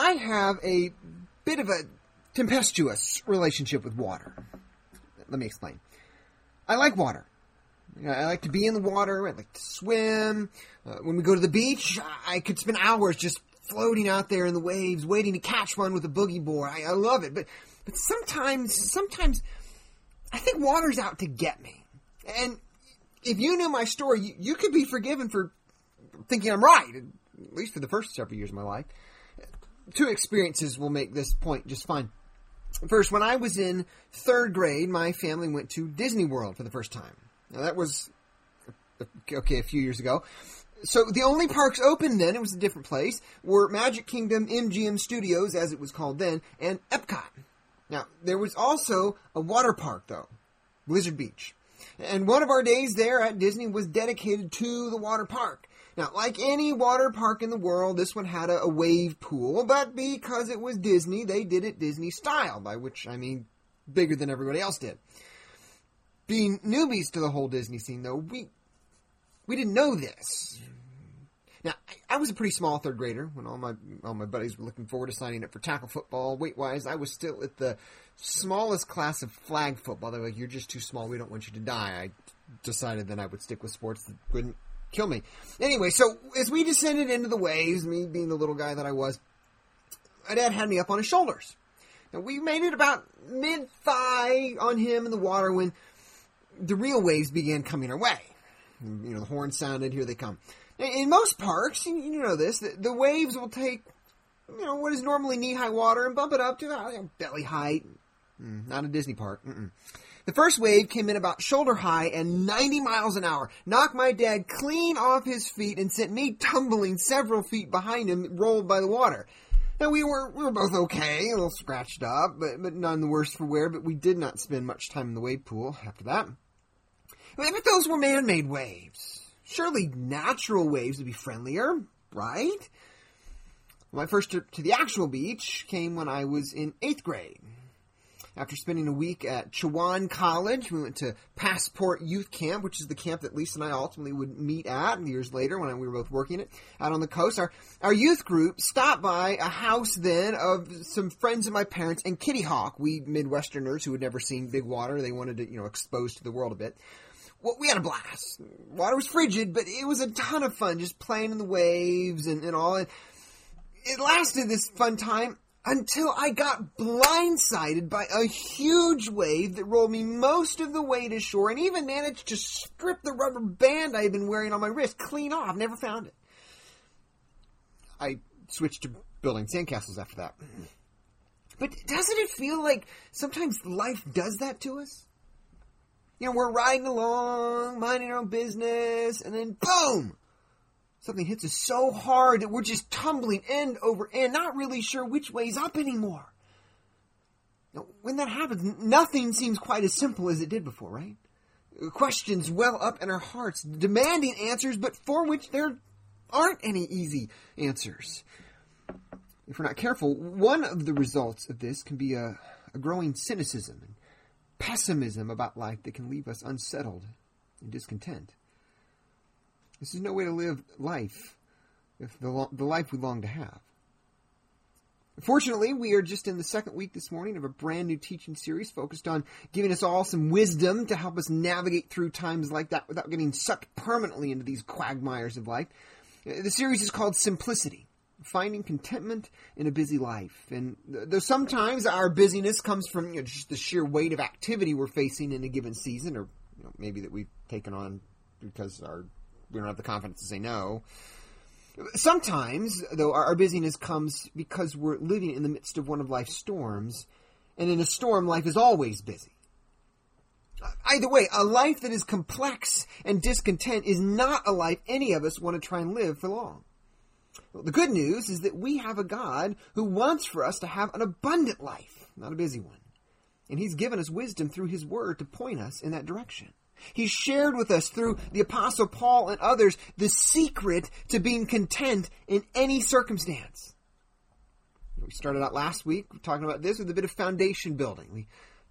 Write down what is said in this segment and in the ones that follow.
I have a bit of a tempestuous relationship with water. Let me explain. I like water. I like to be in the water. I like to swim. When we go to the beach, I could spend hours just floating out there in the waves, waiting to catch one with a boogie board. I love it. But sometimes I think water's out to get me. And if you knew my story, you could be forgiven for thinking I'm right, at least for the first several years of my life. Two experiences will make this point just fine. First, when I was in third grade, my family went to Disney World for the first time. Now, that was, a few years ago. So the only parks open then, it was a different place, were Magic Kingdom, MGM Studios, as it was called then, and Epcot. Now, there was also a water park, though, Blizzard Beach. And one of our days there at Disney was dedicated to the water park. Now, like any water park in the world, this one had a wave pool, but because it was Disney, they did it Disney style, by which I mean bigger than everybody else did. Being newbies to the whole Disney scene, though, we didn't know this. Now, I was a pretty small third grader when all my buddies were looking forward to signing up for tackle football. Weight-wise, I was still at the smallest class of flag football. They were like, "You're just too small. We don't want you to die." I decided then I would stick with sports that wouldn't kill me. Anyway, so as we descended into the waves, me being the little guy that I was, my dad had me up on his shoulders. Now, we made it about mid-thigh on him in the water when the real waves began coming our way. You know, the horn sounded, here they come. In most parks, you know this, the waves will take, what is normally knee-high water and bump it up to belly height. Not a Disney park. The first wave came in about shoulder high and 90 miles an hour, knocked my dad clean off his feet and sent me tumbling several feet behind him, rolled by the water. Now, we were both okay, a little scratched up, but none the worse for wear, but we did not spend much time in the wave pool after that. But those were man-made waves. Surely natural waves would be friendlier, right? My first trip to the actual beach came when I was in 8th grade. After spending a week at Chowan College, we went to Passport Youth Camp, which is the camp that Lisa and I ultimately would meet at years later when we were both working it out on the coast. Our youth group stopped by a house then of some friends of my parents and Kitty Hawk, we Midwesterners who had never seen big water. They wanted to, expose to the world a bit. Well, we had a blast. Water was frigid, but it was a ton of fun just playing in the waves and all. And it lasted this fun time until I got blindsided by a huge wave that rolled me most of the way to shore and even managed to strip the rubber band I had been wearing on my wrist clean off. Never found it. I switched to building sandcastles after that. But doesn't it feel like sometimes life does that to us? We're riding along, minding our own business, and then boom! Something hits us so hard that we're just tumbling end over end, not really sure which way's up anymore. Now, when that happens, nothing seems quite as simple as it did before, right? Questions well up in our hearts, demanding answers, but for which there aren't any easy answers. If we're not careful, one of the results of this can be a growing cynicism and pessimism about life that can leave us unsettled and discontent. This is no way to live life, if the life we long to have. Fortunately, we are just in the second week this morning of a brand new teaching series focused on giving us all some wisdom to help us navigate through times like that without getting sucked permanently into these quagmires of life. The series is called Simplicity, Finding Contentment in a Busy Life. And though sometimes our busyness comes from just the sheer weight of activity we're facing in a given season, or maybe that we've taken on because we don't have the confidence to say no. Sometimes, though, our busyness comes because we're living in the midst of one of life's storms, and in a storm, life is always busy. Either way, a life that is complex and discontent is not a life any of us want to try and live for long. Well, the good news is that we have a God who wants for us to have an abundant life, not a busy one. And He's given us wisdom through His Word to point us in that direction. He's shared with us through the Apostle Paul and others the secret to being content in any circumstance. We started out last week talking about this with a bit of foundation building. We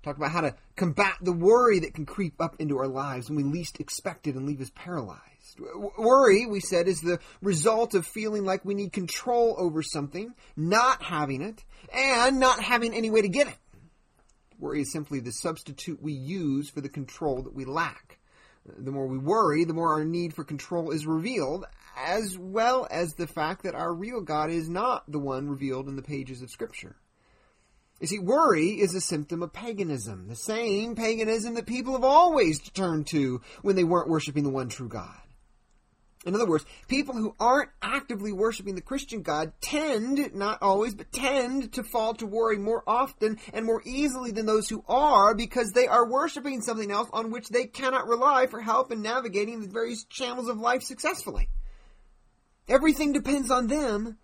Talked about how to combat the worry that can creep up into our lives when we least expect it and leave us paralyzed. Worry, we said, is the result of feeling like we need control over something, not having it, and not having any way to get it. Worry is simply the substitute we use for the control that we lack. The more we worry, the more our need for control is revealed, as well as the fact that our real God is not the one revealed in the pages of Scripture. You see, worry is a symptom of paganism, the same paganism that people have always turned to when they weren't worshiping the one true God. In other words, people who aren't actively worshiping the Christian God tend, not always, but tend to fall to worry more often and more easily than those who are, because they are worshiping something else on which they cannot rely for help in navigating the various channels of life successfully. Everything depends on them,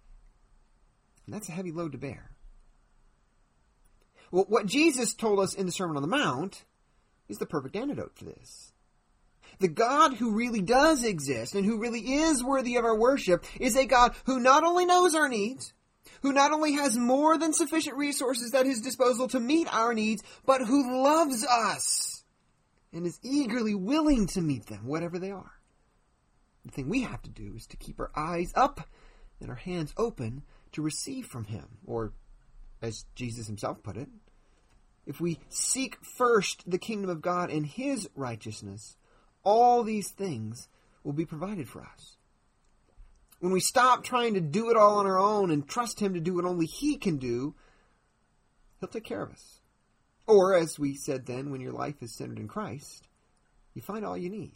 and that's a heavy load to bear. Well, what Jesus told us in the Sermon on the Mount is the perfect antidote for this. The God who really does exist and who really is worthy of our worship is a God who not only knows our needs, who not only has more than sufficient resources at his disposal to meet our needs, but who loves us and is eagerly willing to meet them, whatever they are. The thing we have to do is to keep our eyes up and our hands open to receive from him, or as Jesus himself put it, if we seek first the kingdom of God and his righteousness, all these things will be provided for us. When we stop trying to do it all on our own and trust him to do what only he can do, he'll take care of us. Or, as we said then, when your life is centered in Christ, you find all you need.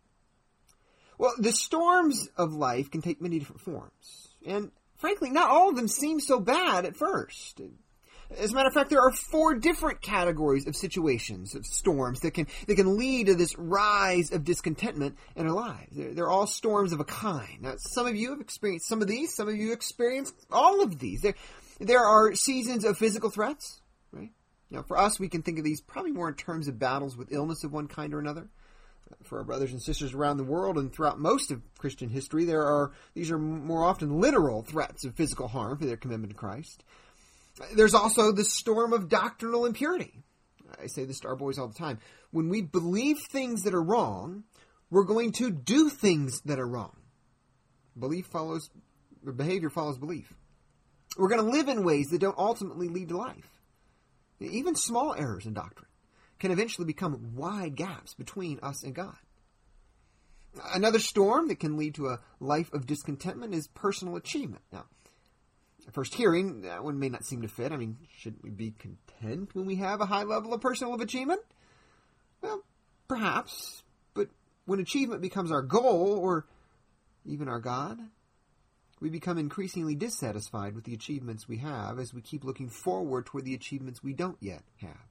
Well, the storms of life can take many different forms. And frankly, not all of them seem so bad at first. As a matter of fact, there are 4 different categories of situations, of storms, that can lead to this rise of discontentment in our lives. They're all storms of a kind. Now, some of you have experienced some of these. Some of you have experienced all of these. There are seasons of physical threats, right? Now, for us, we can think of these probably more in terms of battles with illness of one kind or another. For our brothers and sisters around the world and throughout most of Christian history, these are more often literal threats of physical harm for their commitment to Christ. There's also the storm of doctrinal impurity. I say this to our boys all the time. When we believe things that are wrong, we're going to do things that are wrong. Behavior follows belief. We're going to live in ways that don't ultimately lead to life. Even small errors in doctrine can eventually become wide gaps between us and God. Another storm that can lead to a life of discontentment is personal achievement. Now, at first hearing, that one may not seem to fit. I mean, shouldn't we be content when we have a high level of personal achievement? Well, perhaps. But when achievement becomes our goal, or even our God, we become increasingly dissatisfied with the achievements we have as we keep looking forward toward the achievements we don't yet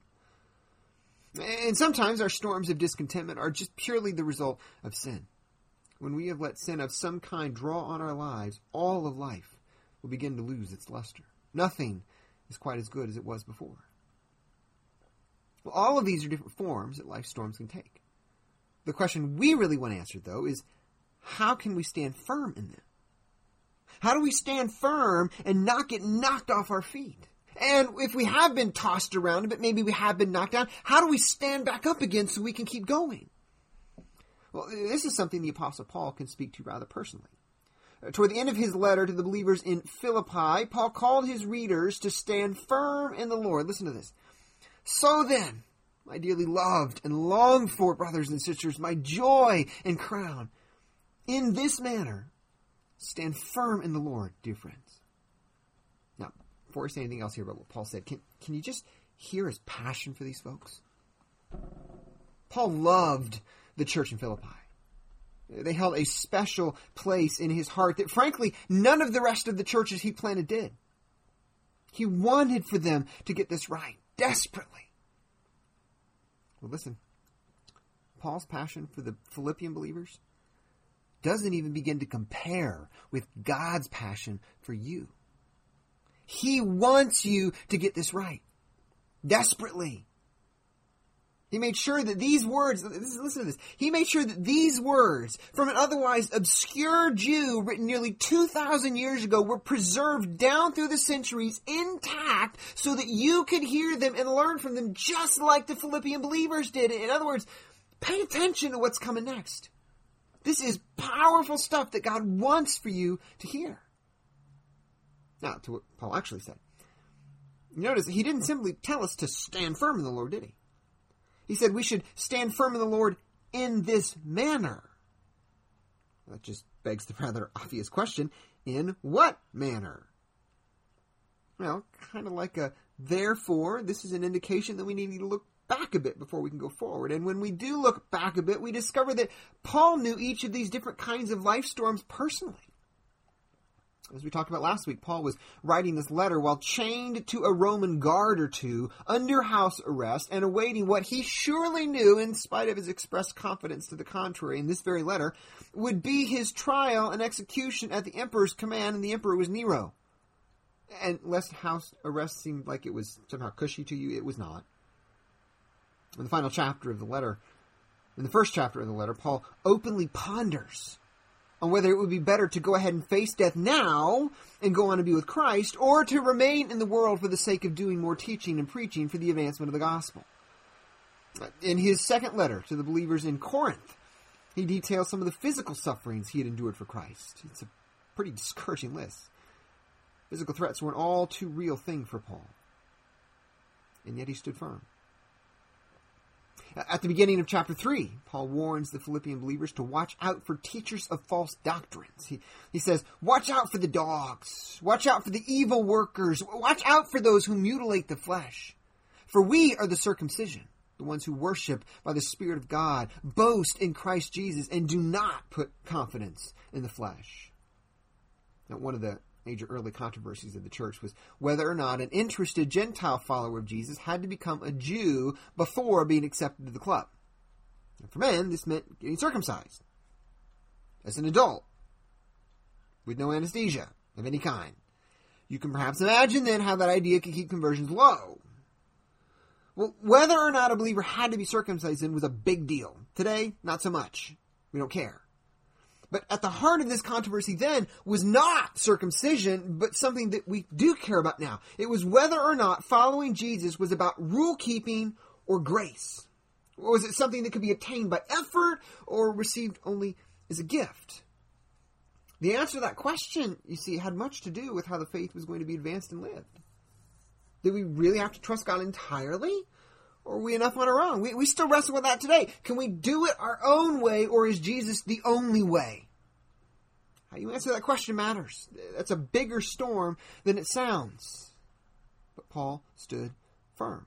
have. And sometimes our storms of discontentment are just purely the result of sin. When we have let sin of some kind draw on our lives, all of life will begin to lose its luster. Nothing is quite as good as it was before. Well, all of these are different forms that life storms can take. The question we really want answered, though, is how can we stand firm in them? How do we stand firm and not get knocked off our feet? And if we have been tossed around, but maybe we have been knocked down, how do we stand back up again so we can keep going? Well, this is something the Apostle Paul can speak to rather personally. Toward the end of his letter to the believers in Philippi, Paul called his readers to stand firm in the Lord. Listen to this. So then, my dearly loved and longed for brothers and sisters, my joy and crown, in this manner, stand firm in the Lord, dear friends. Now, before I say anything else here about what Paul said, can you just hear his passion for these folks? Paul loved the church in Philippi. They held a special place in his heart that, frankly, none of the rest of the churches he planted did. He wanted for them to get this right, desperately. Well, listen, Paul's passion for the Philippian believers doesn't even begin to compare with God's passion for you. He wants you to get this right, desperately. He made sure that these words, listen to this, he made sure that these words from an otherwise obscure Jew written nearly 2,000 years ago were preserved down through the centuries intact so that you could hear them and learn from them just like the Philippian believers did. In other words, pay attention to what's coming next. This is powerful stuff that God wants for you to hear. Now, to what Paul actually said. Notice he didn't simply tell us to stand firm in the Lord, did he? He said we should stand firm in the Lord in this manner. That just begs the rather obvious question, in what manner? Well, kind of like a therefore, this is an indication that we need to look back a bit before we can go forward. And when we do look back a bit, we discover that Paul knew each of these different kinds of life storms personally. As we talked about last week, Paul was writing this letter while chained to a Roman guard or two, under house arrest, and awaiting what he surely knew, in spite of his expressed confidence to the contrary in this very letter, would be his trial and execution at the emperor's command, and the emperor was Nero. And lest house arrest seemed like it was somehow cushy to you, it was not. In the final chapter of the letter, in the first chapter of the letter, Paul openly ponders on whether it would be better to go ahead and face death now and go on to be with Christ, or to remain in the world for the sake of doing more teaching and preaching for the advancement of the gospel. In his second letter to the believers in Corinth, he details some of the physical sufferings he had endured for Christ. It's a pretty discouraging list. Physical threats were an all too real thing for Paul. And yet he stood firm. At the beginning of chapter 3, Paul warns the Philippian believers to watch out for teachers of false doctrines. He says, watch out for the dogs. Watch out for the evil workers. Watch out for those who mutilate the flesh. For we are the circumcision, the ones who worship by the Spirit of God, boast in Christ Jesus, and do not put confidence in the flesh. Now, one of the major early controversies of the church was whether or not an interested Gentile follower of Jesus had to become a Jew before being accepted to the club. And for men, this meant getting circumcised as an adult with no anesthesia of any kind. You can perhaps imagine then how that idea could keep conversions low. Well, whether or not a believer had to be circumcised then was a big deal. Today, not so much. We don't care. But at the heart of this controversy then was not circumcision, but something that we do care about now. It was whether or not following Jesus was about rule-keeping or grace. Or was it something that could be attained by effort or received only as a gift? The answer to that question, you see, had much to do with how the faith was going to be advanced and lived. Did we really have to trust God entirely? Or are we enough on our own? We still wrestle with that today. Can we do it our own way, or is Jesus the only way? How you answer that question matters. That's a bigger storm than it sounds. But Paul stood firm.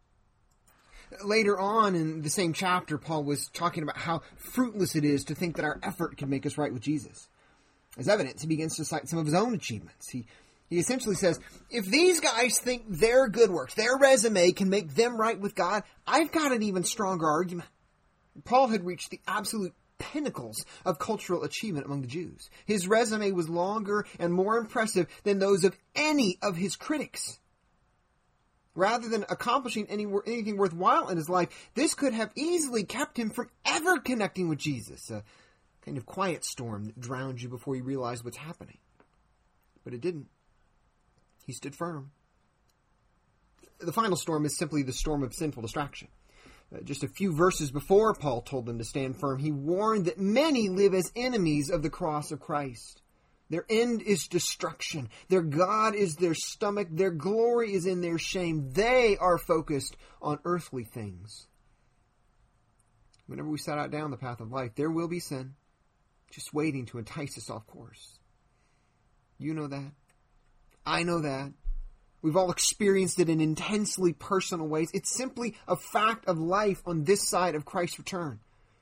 Later on in the same chapter, Paul was talking about how fruitless it is to think that our effort can make us right with Jesus. As evidence, he begins to cite some of his own achievements. He essentially says, if these guys think their good works, their resume can make them right with God, I've got an even stronger argument. Paul had reached the absolute pinnacles of cultural achievement among the Jews. His resume was longer and more impressive than those of any of his critics. Rather than accomplishing anything worthwhile in his life, this could have easily kept him from ever connecting with Jesus, a kind of quiet storm that drowns you before you realize what's happening. But it didn't. He stood firm. The final storm is simply the storm of sinful distraction. Just a few verses before Paul told them to stand firm, he warned that many live as enemies of the cross of Christ. Their end is destruction. Their God is their stomach. Their glory is in their shame. They are focused on earthly things. Whenever we set out down the path of life, there will be sin, just waiting to entice us off course. You know that. I know that. We've all experienced it in intensely personal ways. It's simply a fact of life on this side of Christ's return.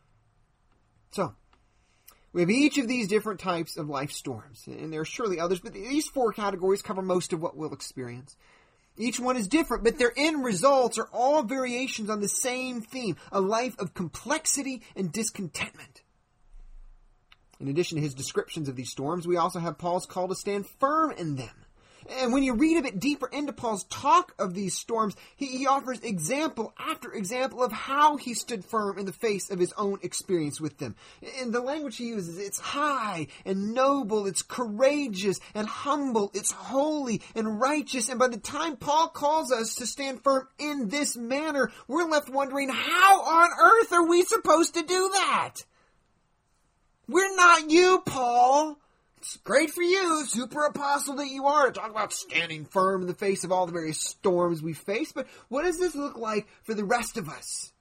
So, we have each of these different types of life storms, and there are surely others, but these four categories cover most of what we'll experience. Each one is different, but their end results are all variations on the same theme, a life of complexity and discontentment. In addition to his descriptions of these storms, we also have Paul's call to stand firm in them. And when you read a bit deeper into Paul's talk of these storms, he offers example after example of how he stood firm in the face of his own experience with them. In the language he uses, it's high and noble, it's courageous and humble, it's holy and righteous. And by the time Paul calls us to stand firm in this manner, we're left wondering, how on earth are we supposed to do that? We're not you, Paul. It's great for you, super apostle that you are, to talk about standing firm in the face of all the various storms we face, but what does this look like for the rest of us?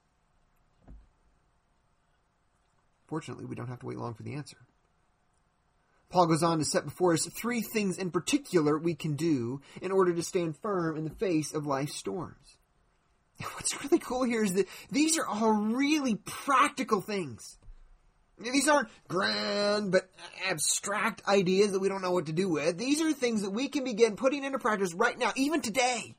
Fortunately, we don't have to wait long for the answer. Paul goes on to set before us 3 things in particular we can do in order to stand firm in the face of life's storms. And what's really cool here is that these are all really practical things. These aren't grand but abstract ideas that we don't know what to do with. These are things that we can begin putting into practice right now, even today.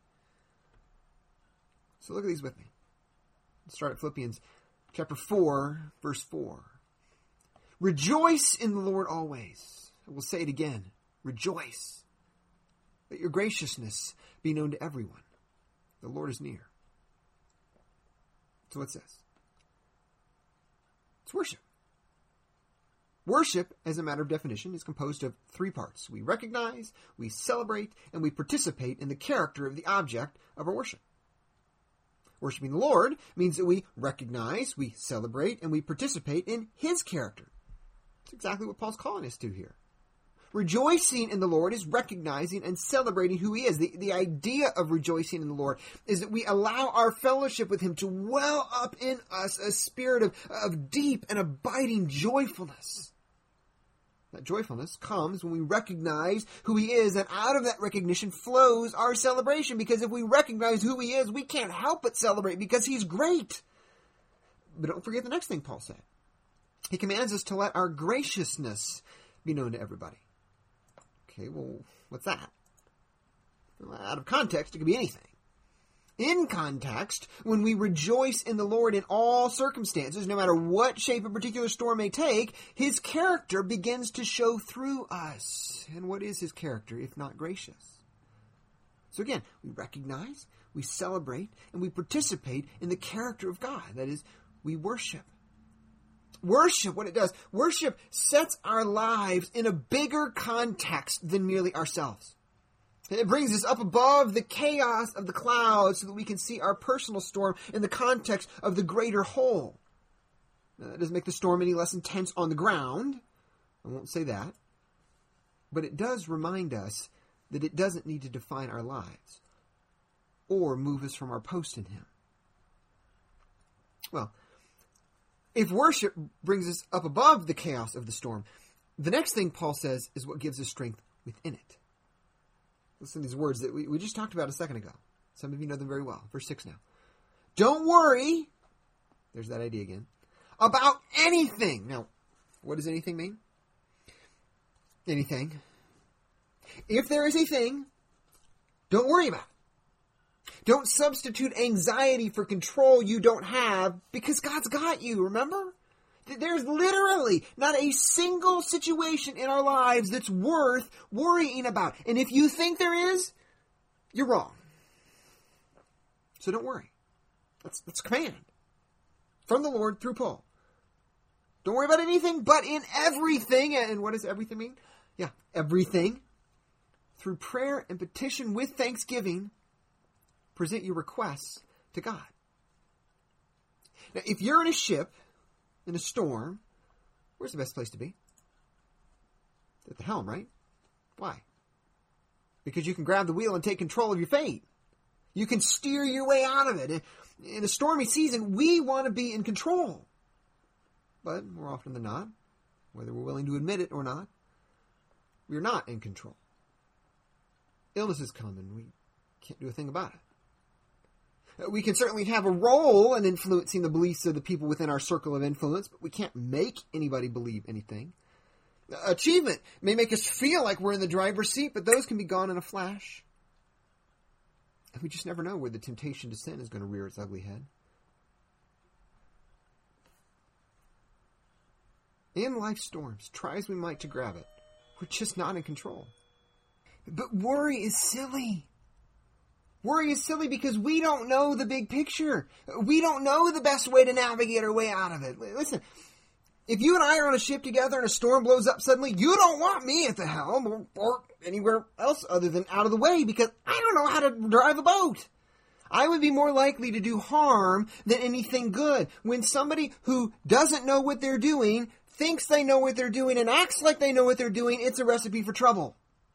So look at these with me. Let's start at Philippians chapter 4, verse 4. Rejoice in the Lord always. I will say it again. Rejoice. Let your graciousness be known to everyone. The Lord is near. So what's this? It's worship. Worship, as a matter of definition, is composed of 3 parts. We recognize, we celebrate, and we participate in the character of the object of our worship. Worshiping the Lord means that we recognize, we celebrate, and we participate in His character. That's exactly what Paul's calling us to here. Rejoicing in the Lord is recognizing and celebrating who He is. The idea of rejoicing in the Lord is that we allow our fellowship with Him to well up in us a spirit of deep and abiding joyfulness. That joyfulness comes when we recognize who He is, and out of that recognition flows our celebration, because if we recognize who He is, we can't help but celebrate because He's great. But don't forget the next thing Paul said. He commands us to let our graciousness be known to everybody. Okay, well, what's that? Well, out of context, it could be anything. In context, when we rejoice in the Lord in all circumstances, no matter what shape a particular storm may take, His character begins to show through us. And what is His character, if not gracious? So again, we recognize, we celebrate, and we participate in the character of God. That is, we worship. Worship, what it does, worship sets our lives in a bigger context than merely ourselves. It brings us up above the chaos of the clouds so that we can see our personal storm in the context of the greater whole. Now, that doesn't make the storm any less intense on the ground. I won't say that. But it does remind us that it doesn't need to define our lives or move us from our post in Him. Well, if worship brings us up above the chaos of the storm, the next thing Paul says is what gives us strength within it. Listen to these words that we just talked about a second ago. Some of you know them very well. Verse 6 now. Don't worry, there's that idea again, about anything. Now, what does anything mean? Anything. If there is a thing, don't worry about it. Don't substitute anxiety for control you don't have, because God's got you, remember? There's literally not a single situation in our lives that's worth worrying about. And if you think there is, you're wrong. So don't worry. That's a command from the Lord through Paul. Don't worry about anything, but in everything. And what does everything mean? Yeah, everything. Through prayer and petition with thanksgiving, present your requests to God. Now, if you're in a ship, in a storm, where's the best place to be? At the helm, right? Why? Because you can grab the wheel and take control of your fate. You can steer your way out of it. In a stormy season, we want to be in control. But more often than not, whether we're willing to admit it or not, we're not in control. Illnesses come and we can't do a thing about it. We can certainly have a role in influencing the beliefs of the people within our circle of influence, but we can't make anybody believe anything. Achievement may make us feel like we're in the driver's seat, but those can be gone in a flash. And we just never know where the temptation to sin is going to rear its ugly head. In life's storms, try as we might to grab it, we're just not in control. But worry is silly. Worry is silly because we don't know the big picture. We don't know the best way to navigate our way out of it. Listen, if you and I are on a ship together and a storm blows up suddenly, you don't want me at the helm or anywhere else other than out of the way because I don't know how to drive a boat. I would be more likely to do harm than anything good. When somebody who doesn't know what they're doing thinks they know what they're doing and acts like they know what they're doing, it's a recipe for trouble.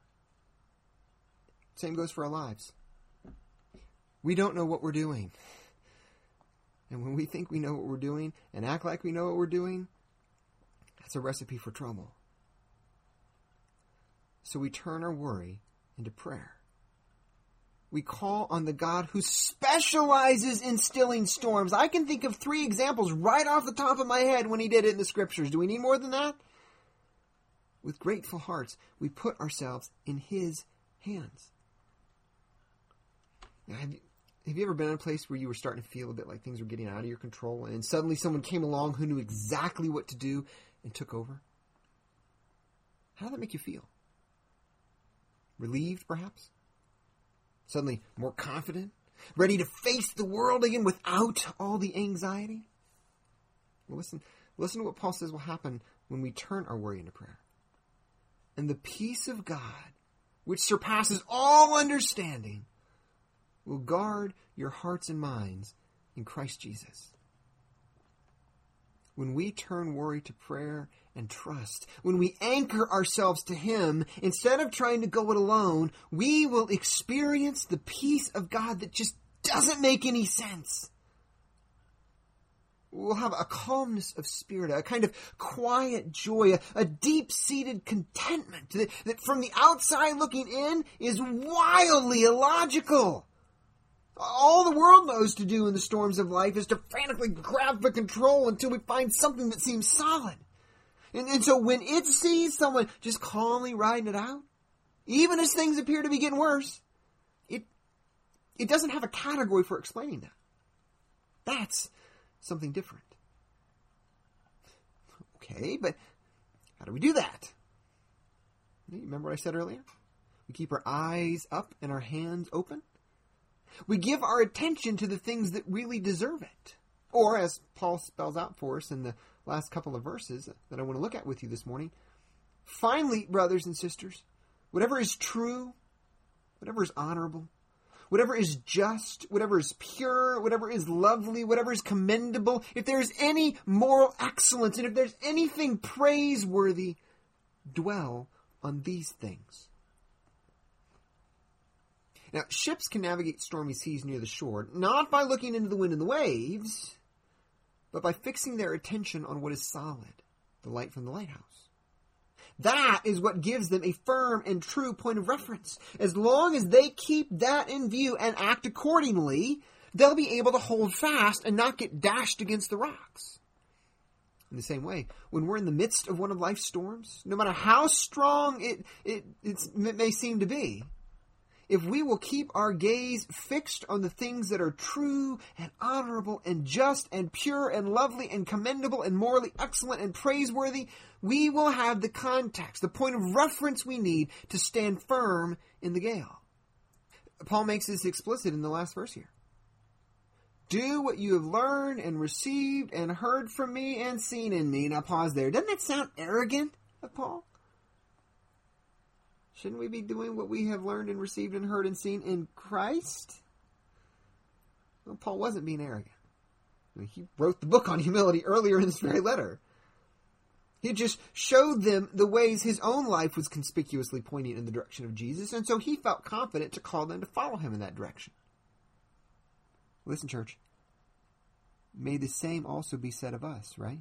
Same goes for our lives. We don't know what we're doing. And when we think we know what we're doing and act like we know what we're doing, that's a recipe for trouble. So we turn our worry into prayer. We call on the God who specializes in stilling storms. I can think of 3 examples right off the top of my head when he did it in the scriptures. Do we need more than that? With grateful hearts, we put ourselves in his hands. Now, have you ever been in a place where you were starting to feel a bit like things were getting out of your control and suddenly someone came along who knew exactly what to do and took over? How did that make you feel? Relieved, perhaps? Suddenly more confident? Ready to face the world again without all the anxiety? Well, listen to what Paul says will happen when we turn our worry into prayer. And the peace of God, which surpasses all understanding, will guard your hearts and minds in Christ Jesus. When we turn worry to prayer and trust, when we anchor ourselves to him, instead of trying to go it alone, we will experience the peace of God that just doesn't make any sense. We'll have a calmness of spirit, a kind of quiet joy, a deep-seated contentment that from the outside looking in is wildly illogical. All the world knows to do in the storms of life is to frantically grab for control until we find something that seems solid. And so when it sees someone just calmly riding it out, even as things appear to be getting worse, it doesn't have a category for explaining that. That's something different. Okay, but how do we do that? You remember what I said earlier? We keep our eyes up and our hands open. We give our attention to the things that really deserve it. Or, as Paul spells out for us in the last couple of verses that I want to look at with you this morning, finally, brothers and sisters, whatever is true, whatever is honorable, whatever is just, whatever is pure, whatever is lovely, whatever is commendable, if there's any moral excellence, and if there's anything praiseworthy, dwell on these things. Now, ships can navigate stormy seas near the shore, not by looking into the wind and the waves, but by fixing their attention on what is solid, the light from the lighthouse. That is what gives them a firm and true point of reference. As long as they keep that in view and act accordingly, they'll be able to hold fast and not get dashed against the rocks. In the same way, when we're in the midst of one of life's storms, no matter how strong it may seem to be, if we will keep our gaze fixed on the things that are true and honorable and just and pure and lovely and commendable and morally excellent and praiseworthy, we will have the context, the point of reference we need to stand firm in the gale. Paul makes this explicit in the last verse here. Do what you have learned and received and heard from me and seen in me. Now pause there. Doesn't that sound arrogant of Paul? Shouldn't we be doing what we have learned and received and heard and seen in Christ? Well, Paul wasn't being arrogant. I mean, he wrote the book on humility earlier in this very letter. He just showed them the ways his own life was conspicuously pointing in the direction of Jesus, and so he felt confident to call them to follow him in that direction. Listen, church, may the same also be said of us, right?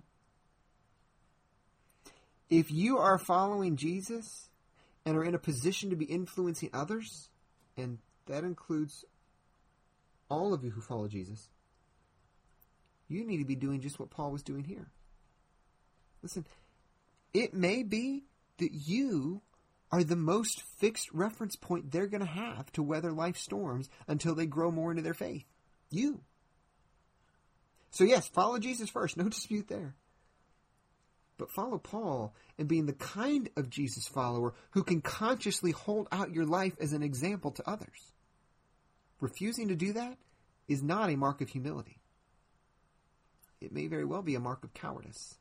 If you are following Jesus and are in a position to be influencing others, and that includes all of you who follow Jesus, you need to be doing just what Paul was doing here. Listen, it may be that you are the most fixed reference point they're going to have to weather life's storms until they grow more into their faith. You. So yes, follow Jesus first. No dispute there. but follow Paul and being the kind of Jesus follower who can consciously hold out your life as an example to others. Refusing to do that is not a mark of humility. It may very well be a mark of cowardice.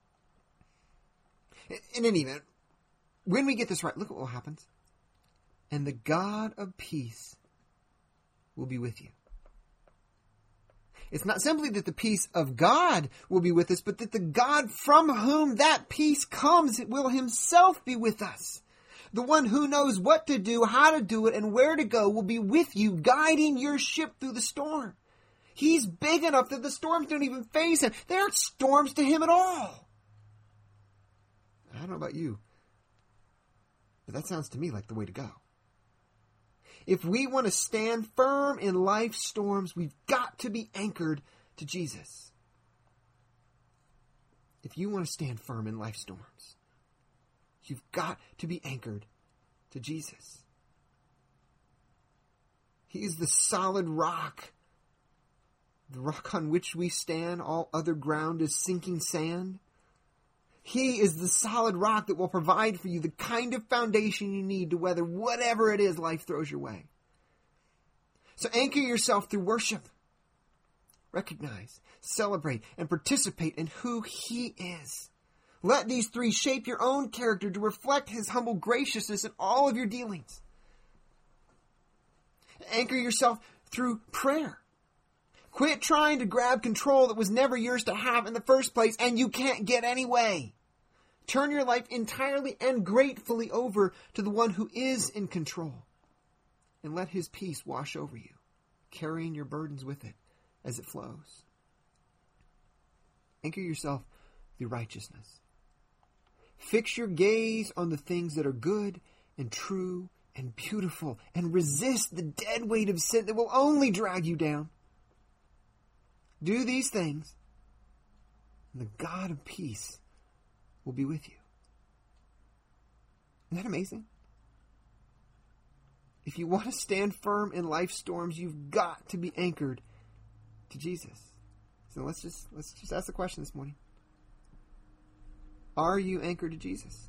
In any event, when we get this right, look at what happens. And the God of peace will be with you. It's not simply that the peace of God will be with us, but that the God from whom that peace comes will himself be with us. The one who knows what to do, how to do it, and where to go will be with you, guiding your ship through the storm. He's big enough that the storms don't even faze him. They aren't storms to him at all. I don't know about you, but that sounds to me like the way to go. If we want to stand firm in life's storms, we've got to be anchored to Jesus. If you want to stand firm in life's storms, you've got to be anchored to Jesus. He is the solid rock, the rock on which we stand. All other ground is sinking sand. He is the solid rock that will provide for you the kind of foundation you need to weather whatever it is life throws your way. So anchor yourself through worship. Recognize, celebrate, and participate in who He is. Let these three shape your own character to reflect His humble graciousness in all of your dealings. Anchor yourself through prayer. Quit trying to grab control that was never yours to have in the first place and you can't get anyway. Turn your life entirely and gratefully over to the one who is in control. And let His peace wash over you, carrying your burdens with it as it flows. Anchor yourself through righteousness. Fix your gaze on the things that are good and true and beautiful, and resist the dead weight of sin that will only drag you down. Do these things, and the God of peace will be with you. Isn't that amazing? If you want to stand firm in life's storms, you've got to be anchored to Jesus. So let's just ask the question this morning. Are you anchored to Jesus?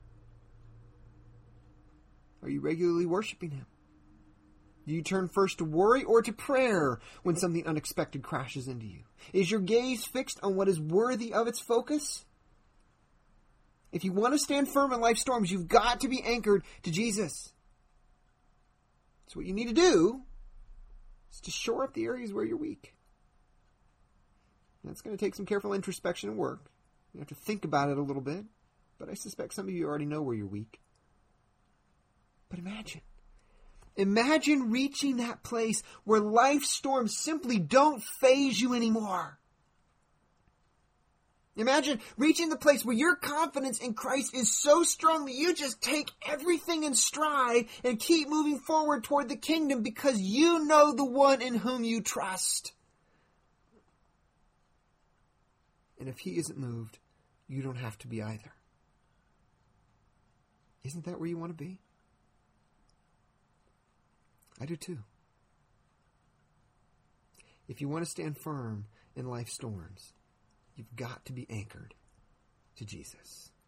Are you regularly worshiping Him? Do you turn first to worry or to prayer when something unexpected crashes into you? Is your gaze fixed on what is worthy of its focus? If you want to stand firm in life's storms, you've got to be anchored to Jesus. So what you need to do is to shore up the areas where you're weak. That's going to take some careful introspection and work. You have to think about it a little bit. But I suspect some of you already know where you're weak. But imagine reaching that place where life's storms simply don't faze you anymore. Imagine reaching the place where your confidence in Christ is so strong that you just take everything in stride and keep moving forward toward the kingdom because you know the one in whom you trust. And if He isn't moved, you don't have to be either. Isn't that where you want to be? I do too. If you want to stand firm in life's storms, you've got to be anchored to Jesus.